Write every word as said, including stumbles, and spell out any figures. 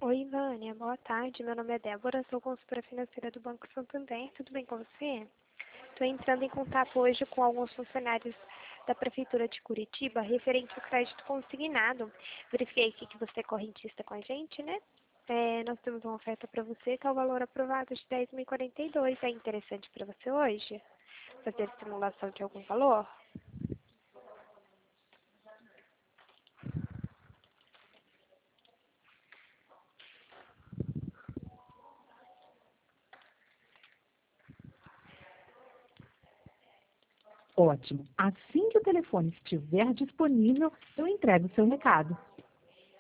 Oi, Vânia, boa tarde. Meu nome é Débora, sou consultora financeira do Banco Santander. Tudo bem com você? Estou entrando em contato hoje com alguns funcionários da Prefeitura de Curitiba referente ao crédito consignado. Verifiquei aqui que você é correntista com a gente, né? É, nós temos uma oferta para você, que é o valor aprovado de dez mil e quarenta e dois. É interessante para você hoje? Fazer simulação de algum valor? Ótimo. Assim que o telefone estiver disponível, eu entrego o seu recado.